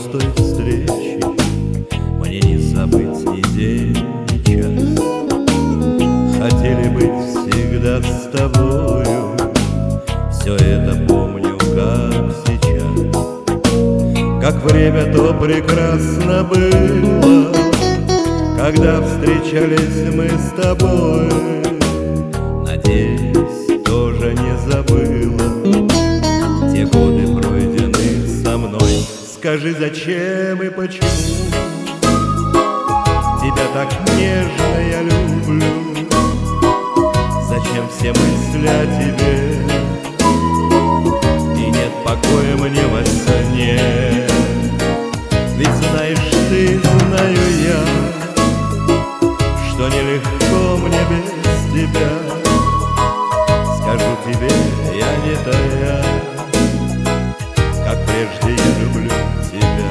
с той встречи мне не забыть ни день, ни час. Хотели быть всегда с тобою, все это помню, как сейчас. Как время то прекрасно было, когда встречались мы с тобой. Надеюсь, тоже не забыла те годы, пройденные со мной. Скажи, зачем и почему тебя так нежно я люблю? Зачем все мысли о тебе? И нет покоя мне во сне. Ведь знаешь ты, знаю я, что нелегко мне без тебя. Скажу тебе, я не тая, как прежде я люблю тебя.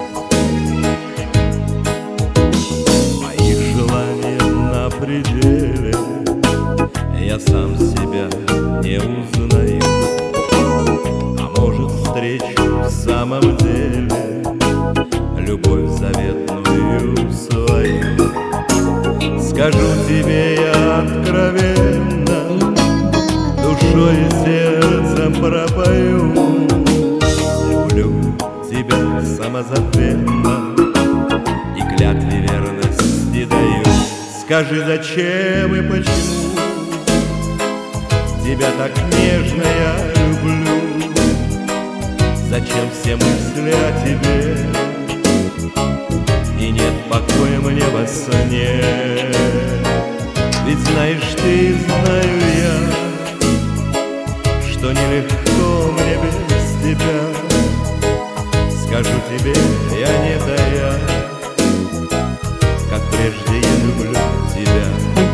Моих желаний на пределе, я сам себя не узнаю. А может, встречу в самом деле любовь заветную свою. Скажу тебе я откровенно, душой и сердцем пропою. Люблю тебя самозабвенно и клятве верности даю. Скажи, зачем и почему тебя так нежно я люблю? Зачем все мысли о тебе? И нет покоя мне во сне. Ведь знаешь ты, знаю я, что нелегко мне без тебя. Скажу тебе, я не тая, как прежде я люблю тебя.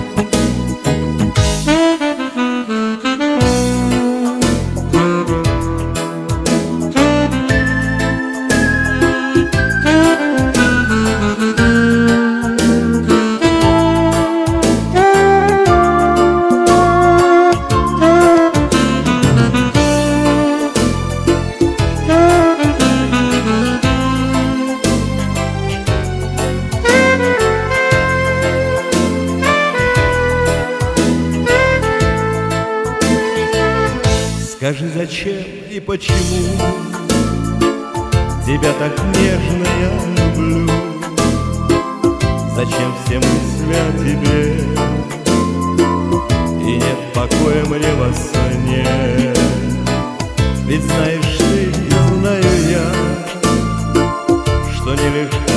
Скажи, зачем и почему тебя так нежно я люблю? Зачем все мысли о тебе? И нет покоя мне во сне. Ведь знаешь ты, и знаю я, что нелегко